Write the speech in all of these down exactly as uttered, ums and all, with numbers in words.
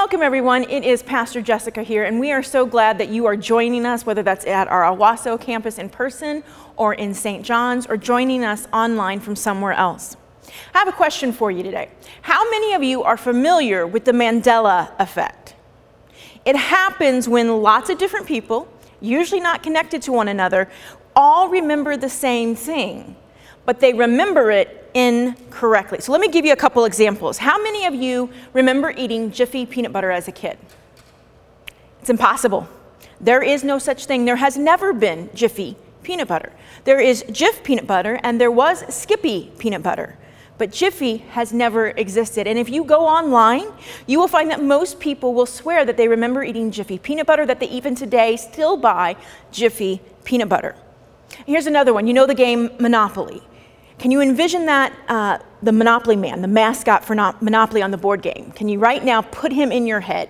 Welcome, everyone. It is Pastor Jessica here, and we are so glad that you are joining us, whether that's at our Owasso campus in person or in Saint John's, or joining us online from somewhere else. I have a question for you today. How many of you are familiar with the Mandela effect? It happens when lots of different people, usually not connected to one another, all remember the same thing, but they remember it incorrectly. So let me give you a couple examples. How many of you remember eating Jiffy peanut butter as a kid? It's impossible. There is no such thing. There has never been Jiffy peanut butter. There is Jif peanut butter, and there was Skippy peanut butter. But Jiffy has never existed. And if you go online, you will find that most people will swear that they remember eating Jiffy peanut butter, that they even today still buy Jiffy peanut butter. Here's another one. You know the game Monopoly. Can you envision that, uh, the Monopoly man, the mascot for no- Monopoly on the board game? Can you right now put him in your head?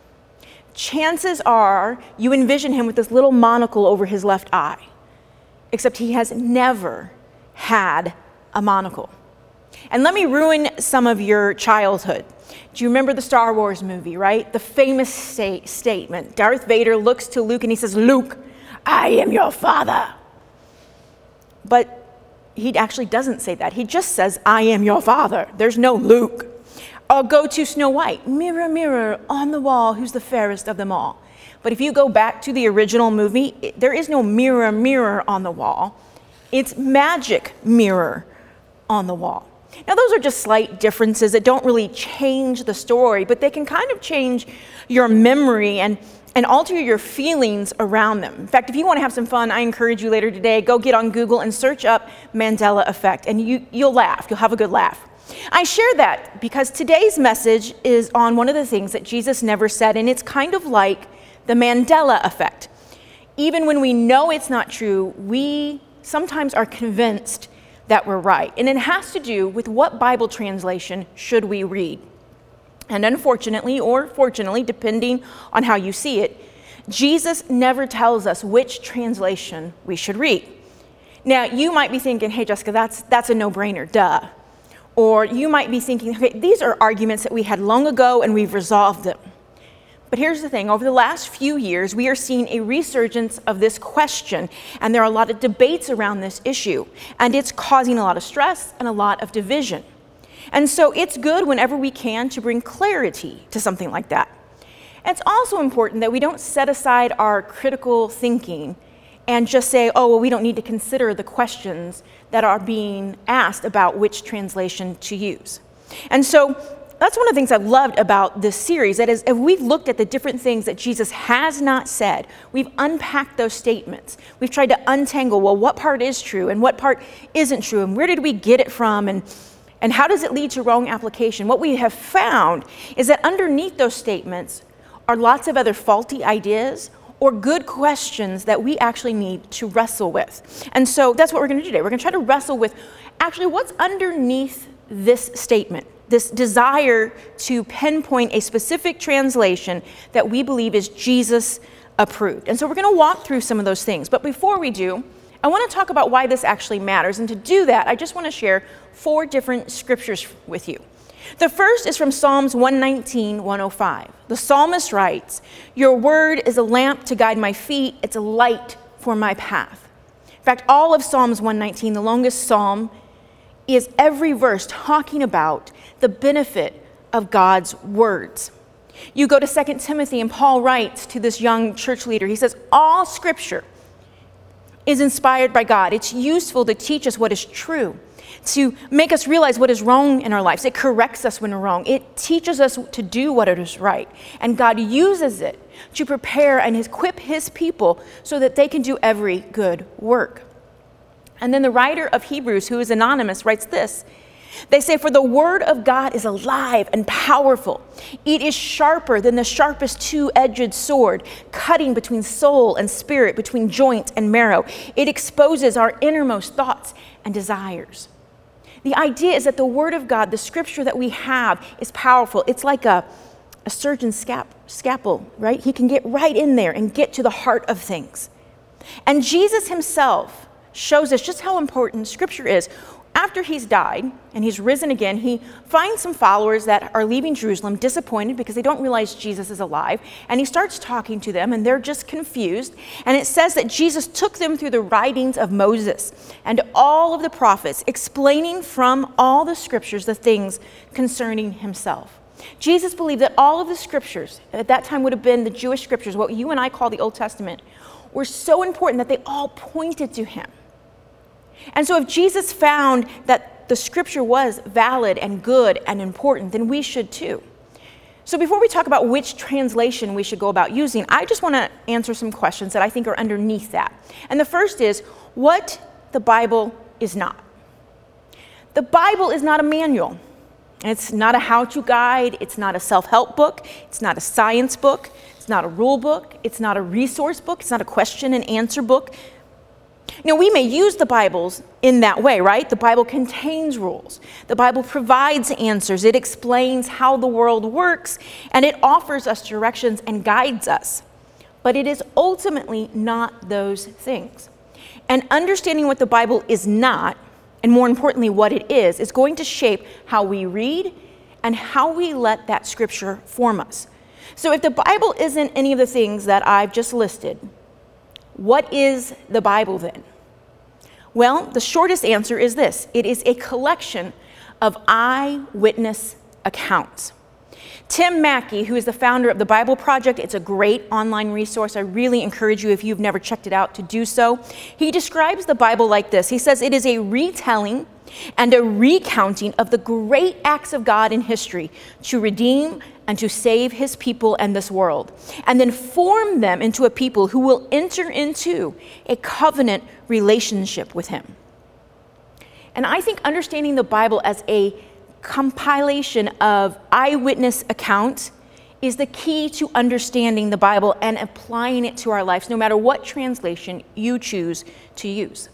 Chances are you envision him with this little monocle over his left eye, except he has never had a monocle. And let me ruin some of your childhood. Do you remember the Star Wars movie, right? The famous sta- statement. Darth Vader looks to Luke and he says, "Luke, I am your father." But he actually doesn't say that. He just says, "I am your father." There's no Luke. Or go to Snow White. "Mirror, mirror on the wall, who's the fairest of them all?" But if you go back to the original movie, it, there is no mirror, mirror on the wall. It's magic mirror on the wall. Now, those are just slight differences that don't really change the story, but they can kind of change your memory and and alter your feelings around them. In fact, if you want to have some fun, I encourage you later today, go get on Google and search up Mandela effect, and you, you'll laugh. You'll have a good laugh. I share that because today's message is on one of the things that Jesus never said, and it's kind of like the Mandela effect. Even when we know it's not true, we sometimes are convinced that we're right. And it has to do with what Bible translation should we read. And unfortunately, or fortunately, depending on how you see it, Jesus never tells us which translation we should read. Now, you might be thinking, "Hey, Jessica, that's that's a no-brainer, duh." Or you might be thinking, "Okay, these are arguments that we had long ago and we've resolved them." But here's the thing. Over the last few years, we are seeing a resurgence of this question, and there are a lot of debates around this issue, and it's causing a lot of stress and a lot of division. And so it's good whenever we can to bring clarity to something like that. And it's also important that we don't set aside our critical thinking and just say, "Oh, well, we don't need to consider the questions that are being asked about which translation to use." And so that's one of the things I've loved about this series. That is, if we've looked at the different things that Jesus has not said, we've unpacked those statements. We've tried to untangle, well, what part is true and what part isn't true, and where did we get it from, and And how does it lead to wrong application? What we have found is that underneath those statements are lots of other faulty ideas or good questions that we actually need to wrestle with. And so that's what we're going to do today. We're going to try to wrestle with actually what's underneath this statement, this desire to pinpoint a specific translation that we believe is Jesus approved. And so we're going to walk through some of those things. But before we do, I want to talk about why this actually matters. And to do that, I just want to share four different scriptures with you. The first is from Psalms one nineteen, one oh five. The psalmist writes, "Your word is a lamp to guide my feet. It's a light for my path." In fact, all of Psalms one nineteen, the longest psalm, is every verse talking about the benefit of God's words. You go to Second Timothy, and Paul writes to this young church leader. He says, "All scripture is inspired by God. It's useful to teach us what is true, to make us realize what is wrong in our lives. It corrects us when we're wrong. It teaches us to do what is right. And God uses it to prepare and equip his people so that they can do every good work." And then the writer of Hebrews, who is anonymous, writes this. They say, "For the word of God is alive and powerful. It is sharper than the sharpest two-edged sword, cutting between soul and spirit, between joint and marrow. It exposes our innermost thoughts and desires." The idea is that the word of God, the scripture that we have, is powerful. It's like a, a surgeon's scap, scalpel, right? He can get right in there and get to the heart of things. And Jesus himself shows us just how important scripture is after he's died and he's risen again, he finds some followers that are leaving Jerusalem disappointed because they don't realize Jesus is alive. And he starts talking to them and they're just confused. And it says that Jesus took them through the writings of Moses and all of the prophets, explaining from all the scriptures the things concerning himself. Jesus believed that all of the scriptures, at that time would have been the Jewish scriptures, what you and I call the Old Testament, were so important that they all pointed to him. And so if Jesus found that the scripture was valid and good and important, then we should too. So before we talk about which translation we should go about using, I just want to answer some questions that I think are underneath that. And the first is, what the Bible is not. The Bible is not a manual. It's not a how-to guide. It's not a self-help book. It's not a science book. It's not a rule book. It's not a resource book. It's not a question and answer book. You know, we may use the Bibles in that way, right? The Bible contains rules. The Bible provides answers. It explains how the world works, and it offers us directions and guides us. But it is ultimately not those things. And understanding what the Bible is not, and more importantly, what it is, is going to shape how we read and how we let that scripture form us. So if the Bible isn't any of the things that I've just listed, what is the Bible then? Well, the shortest answer is this. It is a collection of eyewitness accounts. Tim Mackie, who is the founder of the Bible Project, it's a great online resource. I really encourage you, if you've never checked it out, to do so. He describes the Bible like this. He says it is a retelling and a recounting of the great acts of God in history to redeem and to save his people and this world, and then form them into a people who will enter into a covenant relationship with him. And I think understanding the Bible as a compilation of eyewitness accounts is the key to understanding the Bible and applying it to our lives, no matter what translation you choose to use.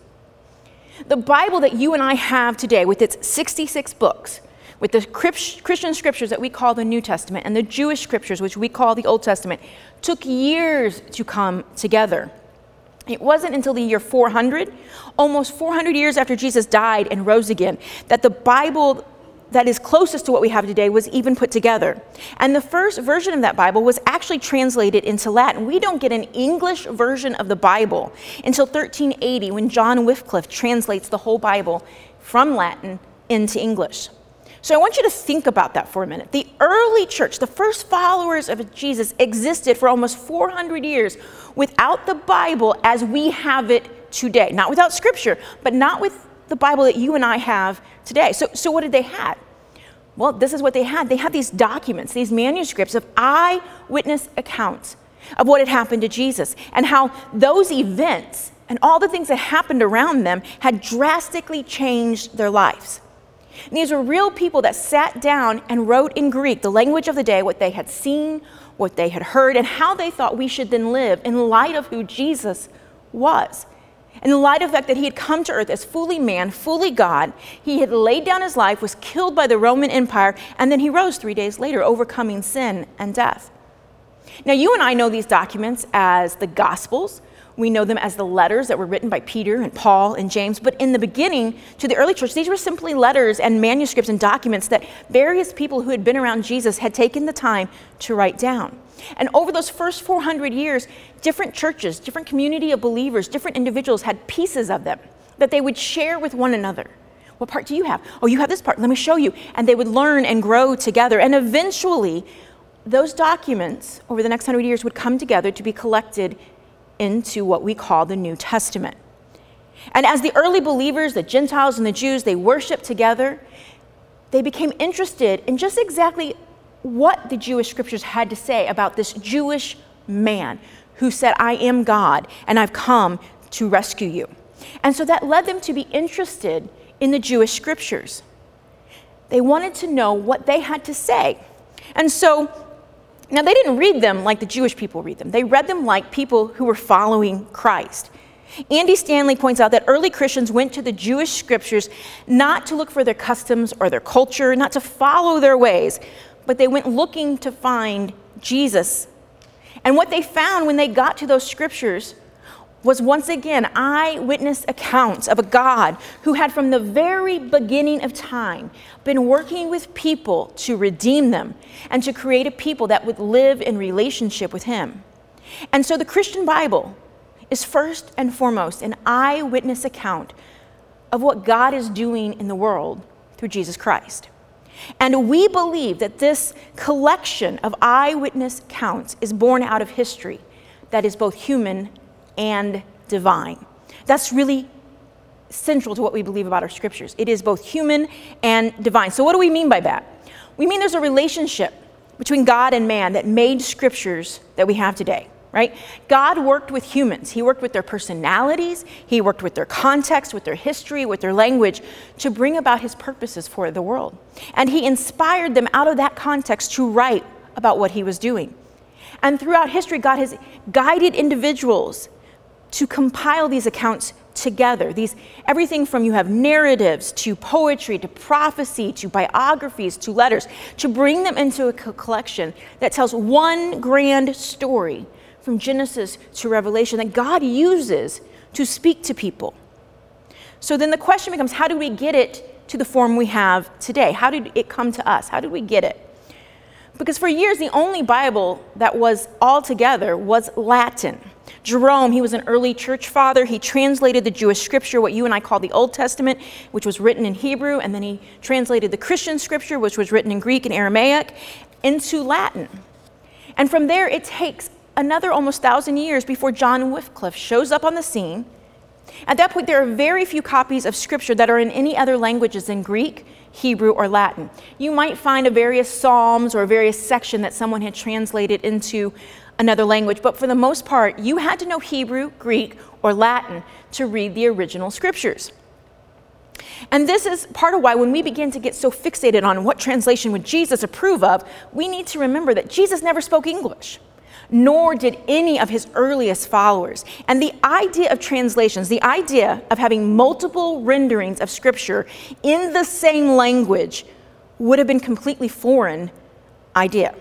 The Bible that you and I have today, with its sixty-six books, with the Christian scriptures that we call the New Testament and the Jewish scriptures, which we call the Old Testament, took years to come together. It wasn't until the year four hundred, almost four hundred years after Jesus died and rose again, that the Bible that is closest to what we have today was even put together. And the first version of that Bible was actually translated into Latin. We don't get an English version of the Bible until thirteen eighty, when John Wycliffe translates the whole Bible from Latin into English. So I want you to think about that for a minute. The early church, the first followers of Jesus, existed for almost four hundred years without the Bible as we have it today. Not without Scripture, but not with the Bible that you and I have today. So, so what did they have? Well, this is what they had. They had these documents, these manuscripts of eyewitness accounts of what had happened to Jesus and how those events and all the things that happened around them had drastically changed their lives. And these were real people that sat down and wrote in Greek, the language of the day, what they had seen, what they had heard, and how they thought we should then live in light of who Jesus was. In light of the fact that he had come to earth as fully man, fully God, he had laid down his life, was killed by the Roman Empire, and then he rose three days later, overcoming sin and death. Now, you and I know these documents as the Gospels. We know them as the letters that were written by Peter and Paul and James. But in the beginning, to the early church, these were simply letters and manuscripts and documents that various people who had been around Jesus had taken the time to write down. And over those first four hundred years, different churches, different community of believers, different individuals had pieces of them that they would share with one another. What part do you have? Oh, you have this part. Let me show you. And they would learn and grow together. And eventually, those documents over the next hundred years would come together to be collected into what we call the New Testament. And as the early believers, the Gentiles and the Jews, they worshiped together, they became interested in just exactly what the Jewish scriptures had to say about this Jewish man who said, I am God, and I've come to rescue you. And so that led them to be interested in the Jewish scriptures. They wanted to know what they had to say. And so, now they didn't read them like the Jewish people read them. They read them like people who were following Christ. Andy Stanley points out that early Christians went to the Jewish scriptures not to look for their customs or their culture, not to follow their ways, but they went looking to find Jesus. And what they found when they got to those scriptures was once again eyewitness accounts of a God who had from the very beginning of time been working with people to redeem them and to create a people that would live in relationship with him. And so the Christian Bible is first and foremost an eyewitness account of what God is doing in the world through Jesus Christ. And we believe that this collection of eyewitness accounts is born out of history that is both human and divine. That's really central to what we believe about our scriptures. It is both human and divine. So what do we mean by that? We mean there's a relationship between God and man that made scriptures that we have today, right? God worked with humans. He worked with their personalities. He worked with their context, with their history, with their language to bring about his purposes for the world. And he inspired them out of that context to write about what he was doing. And throughout history, God has guided individuals to compile these accounts together. These, everything from you have narratives to poetry to prophecy to biographies to letters, to bring them into a collection that tells one grand story from Genesis to Revelation that God uses to speak to people. So then the question becomes, how do we get it to the form we have today? How did it come to us? How did we get it? Because for years, the only Bible that was all together was Latin. Jerome, he was an early church father. He translated the Jewish scripture, what you and I call the Old Testament, which was written in Hebrew, and then he translated the Christian scripture, which was written in Greek and Aramaic, into Latin. And from there, it takes another almost thousand years before John Wycliffe shows up on the scene. At that point, there are very few copies of scripture that are in any other languages than Greek, Hebrew, or Latin. You might find a various psalms or a various section that someone had translated into another language, but for the most part, you had to know Hebrew, Greek, or Latin to read the original scriptures. And this is part of why when we begin to get so fixated on what translation would Jesus approve of, we need to remember that Jesus never spoke English, nor did any of his earliest followers. And the idea of translations, the idea of having multiple renderings of scripture in the same language would have been completely foreign idea.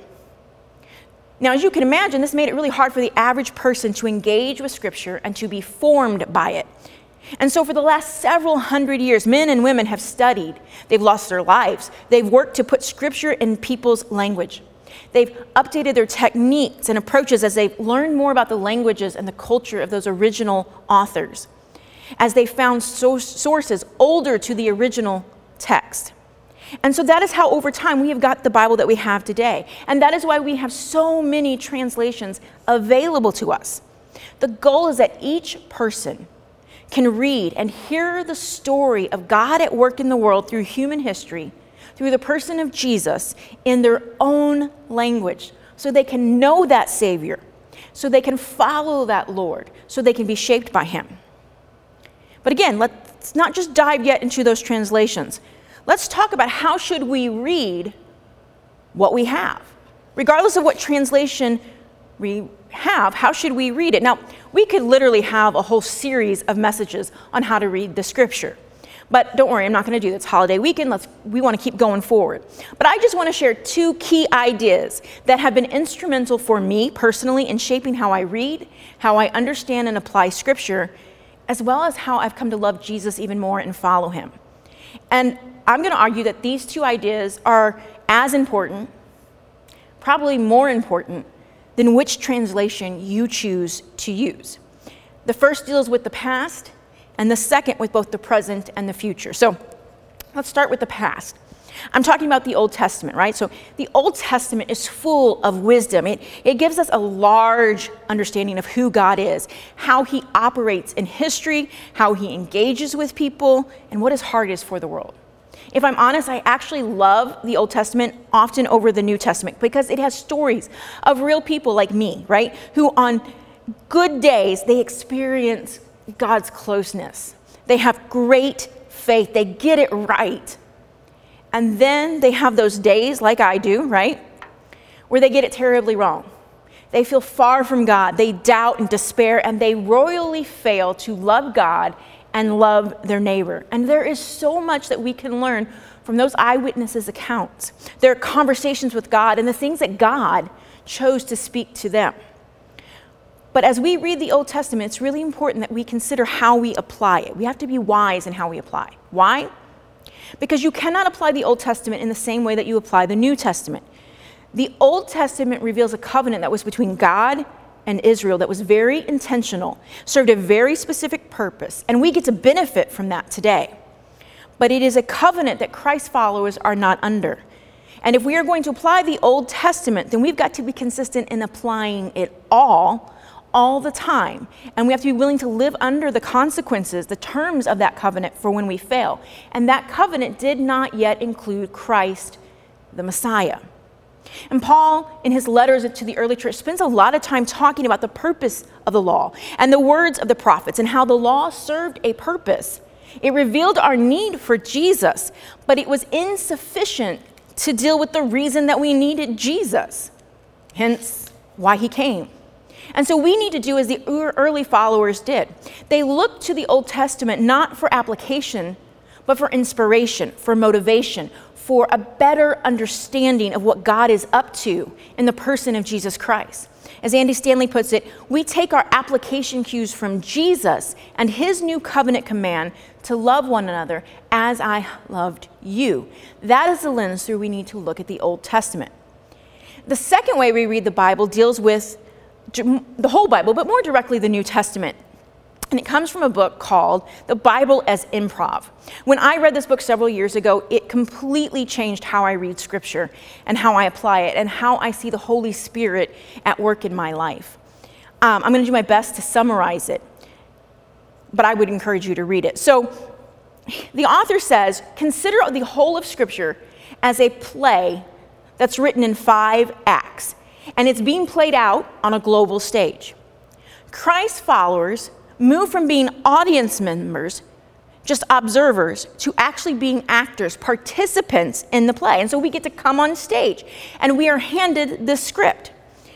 Now, as you can imagine, this made it really hard for the average person to engage with scripture and to be formed by it. And so for the last several hundred years, men and women have studied. They've lost their lives. They've worked to put scripture in people's language. They've updated their techniques and approaches as they've learned more about the languages and the culture of those original authors, as they found so- sources older to the original text. And so that is how over time we have got the Bible that we have today. And that is why we have so many translations available to us. The goal is that each person can read and hear the story of God at work in the world through human history, through the person of Jesus in their own language, so they can know that Savior, so they can follow that Lord, so they can be shaped by him. But again, let's not just dive yet into those translations. Let's talk about how should we read what we have. Regardless of what translation we have, how should we read it? Now, we could literally have a whole series of messages on how to read the scripture. But don't worry, I'm not going to do this holiday weekend. Let's, we want to keep going forward. But I just want to share two key ideas that have been instrumental for me personally in shaping how I read, how I understand and apply scripture, as well as how I've come to love Jesus even more and follow him. And I'm going to argue that these two ideas are as important, probably more important, than which translation you choose to use. The first deals with the past, and the second with both the present and the future. So let's start with the past. I'm talking about the Old Testament, right? So the Old Testament is full of wisdom. It, it gives us a large understanding of who God is, how he operates in history, how he engages with people, and what his heart is for the world. If I'm honest, I actually love the Old Testament often over the New Testament because it has stories of real people like me, right? Who on good days, they experience God's closeness. They have great faith. They get it right. And then they have those days, like I do, right, where they get it terribly wrong. They feel far from God. They doubt and despair, and they royally fail to love God and love their neighbor. And there is so much that we can learn from those eyewitnesses' accounts, their conversations with God, and the things that God chose to speak to them. But as we read the Old Testament, it's really important that we consider how we apply it. We have to be wise in how we apply. Why? Because you cannot apply the Old Testament in the same way that you apply the New Testament. The Old Testament reveals a covenant that was between God and Israel that was very intentional, served a very specific purpose, and we get to benefit from that today. But it is a covenant that Christ followers are not under. And if we are going to apply the Old Testament, then we've got to be consistent in applying it all, all the time. And we have to be willing to live under the consequences, the terms of that covenant for when we fail. And that covenant did not yet include Christ, the Messiah. And Paul, in his letters to the early church, spends a lot of time talking about the purpose of the law and the words of the prophets and how the law served a purpose. It revealed our need for Jesus, but it was insufficient to deal with the reason that we needed Jesus, hence why he came. And so we need to do as the early followers did. They looked to the Old Testament not for application, but for inspiration, for motivation, for a better understanding of what God is up to in the person of Jesus Christ. As Andy Stanley puts it, we take our application cues from Jesus and his new covenant command to love one another as I loved you. That is the lens through we need to look at the Old Testament. The second way we read the Bible deals with the whole Bible, but more directly the New Testament. And it comes from a book called The Bible as Improv. When I read this book several years ago, it completely changed how I read Scripture and how I apply it and how I see the Holy Spirit at work in my life. Um, I'm going to do my best to summarize it, but I would encourage you to read it. So the author says, consider the whole of Scripture as a play that's written in five acts, and it's being played out on a global stage. Christ followers move from being audience members, just observers, to actually being actors, participants in the play. And so we get to come on stage, and we are handed the script.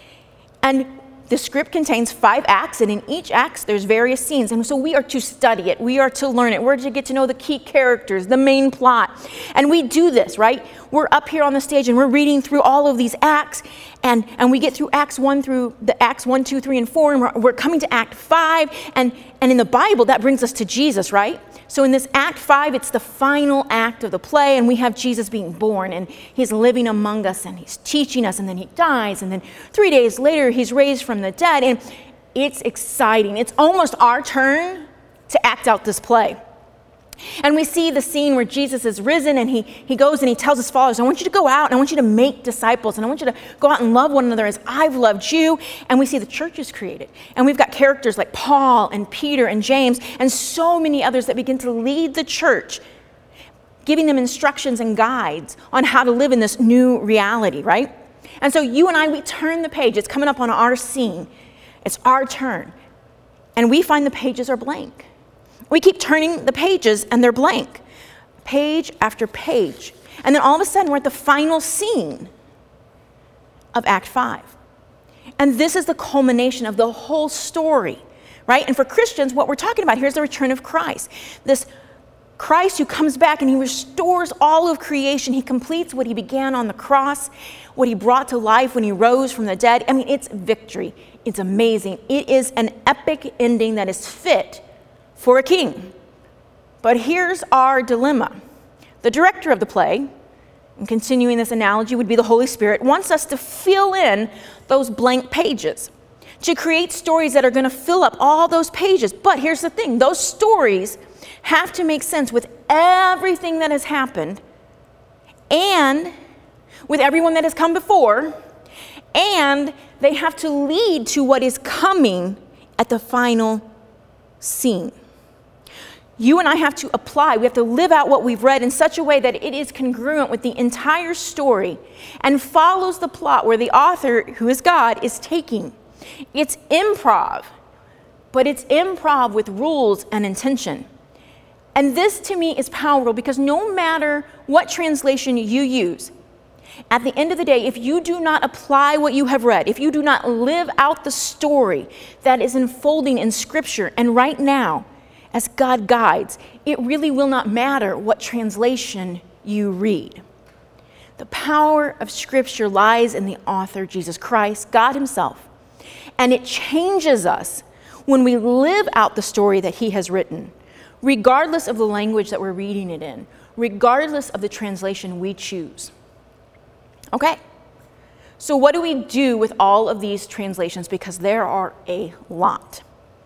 And the script contains five acts, and in each act there's various scenes. And so we are to study it. We are to learn it. We're to get to know the key characters, the main plot. And we do this, right? We're up here on the stage, and we're reading through all of these acts, and, and we get through acts one through the acts one, two, three, and four, and we're, we're coming to act five. And, and in the Bible, that brings us to Jesus, right? So in this act five, it's the final act of the play, and we have Jesus being born, and he's living among us, and he's teaching us, and then he dies, and then three days later, he's raised from the dead, and it's exciting. It's almost our turn to act out this play. And we see the scene where Jesus is risen, and he, he goes and he tells his followers, I want you to go out, and I want you to make disciples, and I want you to go out and love one another as I've loved you. And we see the church is created. And we've got characters like Paul and Peter and James and so many others that begin to lead the church, giving them instructions and guides on how to live in this new reality, right? And so you and I, we turn the page. It's coming up on our scene. It's our turn. And we find the pages are blank. We keep turning the pages, and they're blank, page after page. And then all of a sudden, we're at the final scene of Act five. And this is the culmination of the whole story, right? And for Christians, what we're talking about here is the return of Christ. This Christ who comes back and he restores all of creation. He completes what he began on the cross, what he brought to life when he rose from the dead. I mean, it's victory. It's amazing. It is an epic ending that is fit for a king. But here's our dilemma. The director of the play, and continuing this analogy would be the Holy Spirit, wants us to fill in those blank pages, to create stories that are going to fill up all those pages. But here's the thing, those stories have to make sense with everything that has happened and with everyone that has come before, and they have to lead to what is coming at the final scene. You and I have to apply, we have to live out what we've read in such a way that it is congruent with the entire story and follows the plot where the author, who is God, is taking. It's improv, but it's improv with rules and intention. And this to me is powerful because no matter what translation you use, at the end of the day, if you do not apply what you have read, if you do not live out the story that is unfolding in Scripture and right now, as God guides, it really will not matter what translation you read. The power of Scripture lies in the author, Jesus Christ, God himself. And it changes us when we live out the story that he has written, regardless of the language that we're reading it in, regardless of the translation we choose. Okay, so what do we do with all of these translations? Because there are a lot.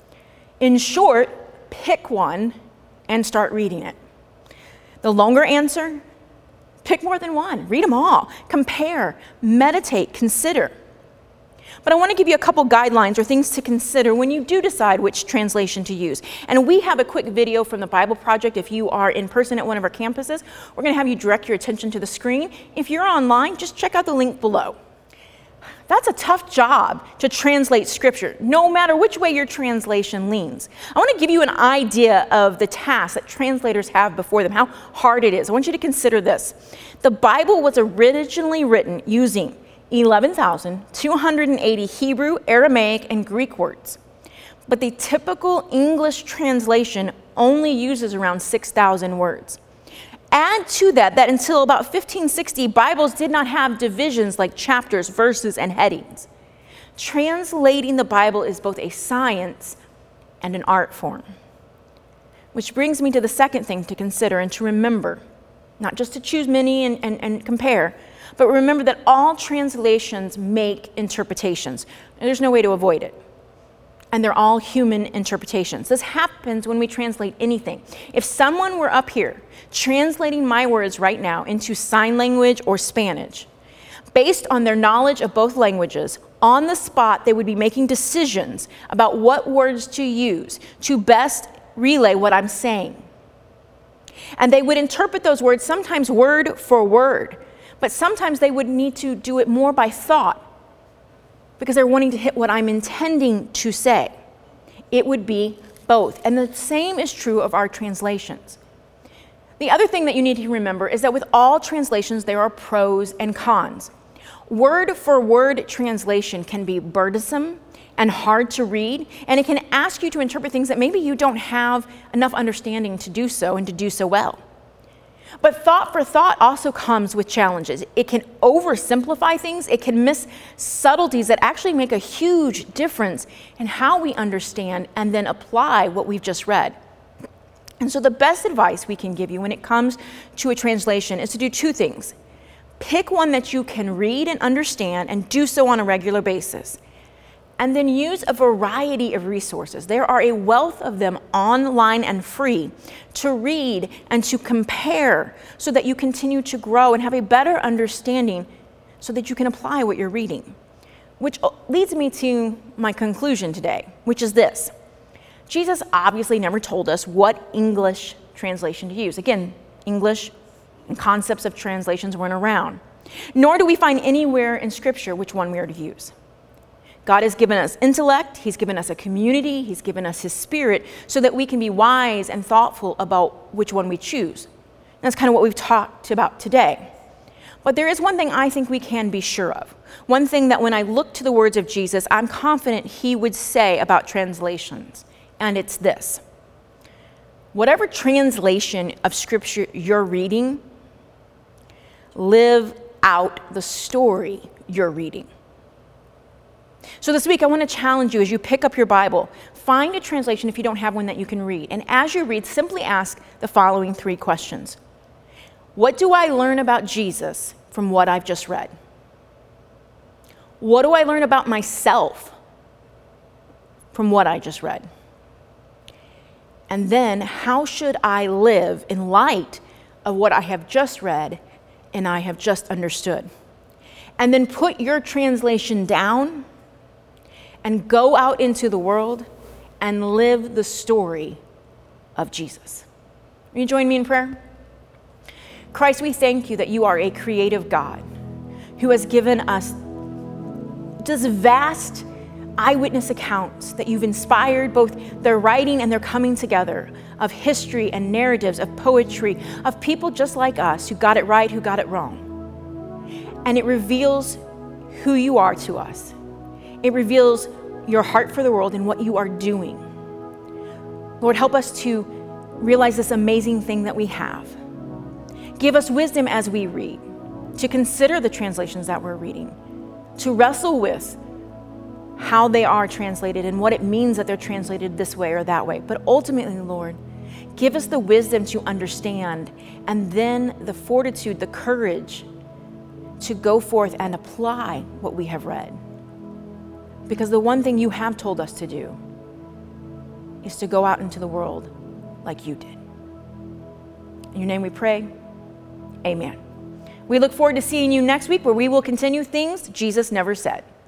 In short, pick one and start reading it. The longer answer, pick more than one. Read them all. Compare, meditate, consider. But I want to give you a couple guidelines or things to consider when you do decide which translation to use. And we have a quick video from the Bible Project. If you are in person at one of our campuses, we're going to have you direct your attention to the screen. If you're online, just check out the link below. That's a tough job to translate Scripture, no matter which way your translation leans. I want to give you an idea of the task that translators have before them, how hard it is. I want you to consider this. The Bible was originally written using eleven thousand two hundred eighty Hebrew, Aramaic, and Greek words. But the typical English translation only uses around six thousand words. Add to that that until about fifteen sixty, Bibles did not have divisions like chapters, verses, and headings. Translating the Bible is both a science and an art form. Which brings me to the second thing to consider and to remember, not just to choose many and, and, and compare, but remember that all translations make interpretations. There's no way to avoid it. And they're all human interpretations. This happens when we translate anything. If someone were up here translating my words right now into sign language or Spanish, based on their knowledge of both languages, on the spot they would be making decisions about what words to use to best relay what I'm saying. And they would interpret those words sometimes word for word, but sometimes they would need to do it more by thought because they're wanting to hit what I'm intending to say. It would be both. And the same is true of our translations. The other thing that you need to remember is that with all translations, there are pros and cons. Word for word translation can be burdensome and hard to read, and it can ask you to interpret things that maybe you don't have enough understanding to do so and to do so well. But thought for thought also comes with challenges. It can oversimplify things. It can miss subtleties that actually make a huge difference in how we understand and then apply what we've just read. And so the best advice we can give you when it comes to a translation is to do two things. Pick one that you can read and understand and do so on a regular basis. And then use a variety of resources. There are a wealth of them online and free to read and to compare so that you continue to grow and have a better understanding so that you can apply what you're reading. Which leads me to my conclusion today, which is this. Jesus obviously never told us what English translation to use. Again, English and concepts of translations weren't around. Nor do we find anywhere in Scripture which one we are to use. God has given us intellect, He's given us a community, He's given us His Spirit so that we can be wise and thoughtful about which one we choose. And that's kind of what we've talked about today. But there is one thing I think we can be sure of. One thing that when I look to the words of Jesus, I'm confident He would say about translations, and it's this. Whatever translation of Scripture you're reading, live out the story you're reading. So this week, I want to challenge you as you pick up your Bible, find a translation if you don't have one that you can read. And as you read, simply ask the following three questions. What do I learn about Jesus from what I've just read? What do I learn about myself from what I just read? And then, how should I live in light of what I have just read and I have just understood? And then put your translation down and go out into the world and live the story of Jesus. Will you join me in prayer? Christ, we thank you that you are a creative God who has given us this vast eyewitness accounts that you've inspired both their writing and their coming together of history and narratives, of poetry, of people just like us who got it right, who got it wrong. And it reveals who you are to us. It reveals your heart for the world and what you are doing. Lord, help us to realize this amazing thing that we have. Give us wisdom as we read, to consider the translations that we're reading, to wrestle with how they are translated and what it means that they're translated this way or that way. But ultimately, Lord, give us the wisdom to understand, and then the fortitude, the courage to go forth and apply what we have read. Because the one thing you have told us to do is to go out into the world like you did. In your name we pray, amen. We look forward to seeing you next week, where we will continue things Jesus never said.